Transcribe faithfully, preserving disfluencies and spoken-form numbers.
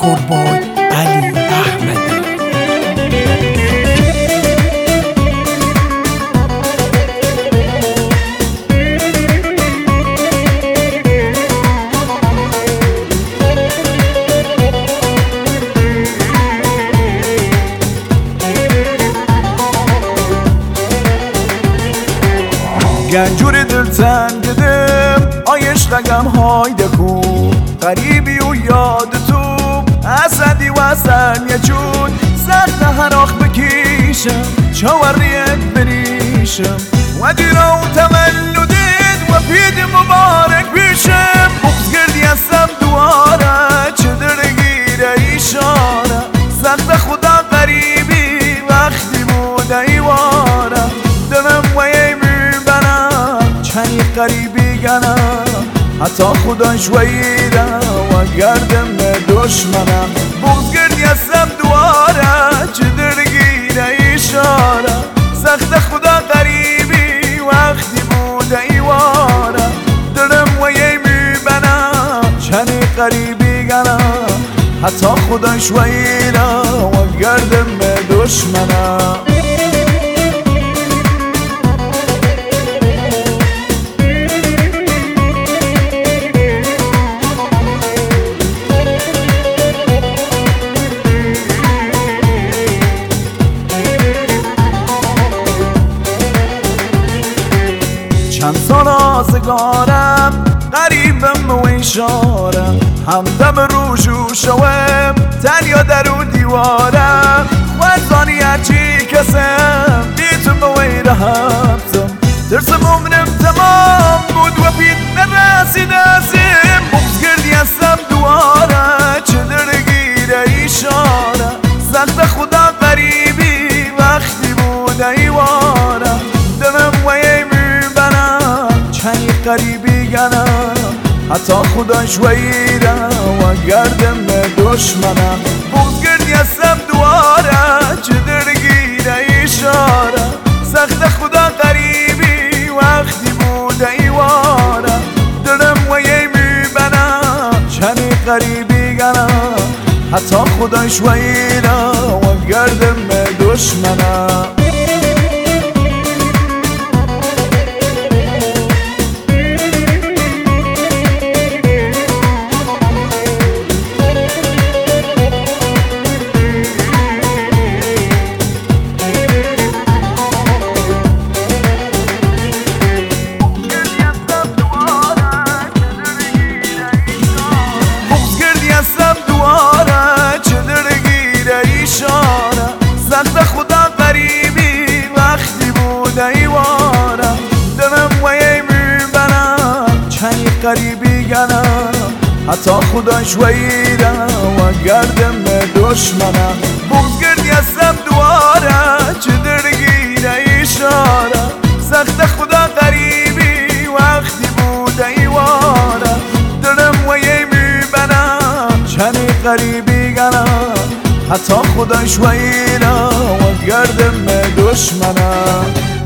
Record Boy Ali Ahmadi. گنجور دلتن dedim ay عشقم hayde کو غریبی و یاد تو اسدی و اصل یه جون سخت هراخ بکیشم چاوریت بریشم و دیرا و تولدت و پید مبارک بیشم بغز گردی هستم دواره چه درگیره ایشاره سخت خدا غریبی وقتی بوده ایواره دلم و یه میبنم چنی غریبی گنم حتی خدا شویده و گردم به دشمنم بغز گردی هستم دواره چه درگیره ایشاره سخت خدا غریبی وقتی بوده ایواره دلم و یه میبنم چنی غریبی گنم حتی خدا شویده و گردم به دشمنم چند سال آزگارم قریبم و ایشارم همدم رو جوشوم تنیا در اون دیوارم وزانی هرچی کسم بیتم و ایرهبتم ترسم عمرم تمام بود و پید نرسیدم بغز گردی هستم دواره چه درگیره ایشاره سخت خدا غریبی وقتی بوده ایواره دلم و یه چنی غریبی گنم حتی خدا شویده و گردم به دشمنم بغز گردی هستم دواره چه درگیره ایشاره سخت خدا غریبی وقتی بوده ایواره دلم و یه میبنم چنی غریبی گنم حتی خدا شویده و گردم به دشمنم سخت خدا غریبی وقتی بوده ایواره دلم و یه میبنم چنی غریبی گنم حتی خدا شویده و گردم به دشمنم بغز گردی هستم دواره چه درگیره ایشاره سخت خدا غریبی وقتی بوده ایواره دلم و یه میبنم چنی غریبی گنم حتی خدا شویده و گردم به دشمنم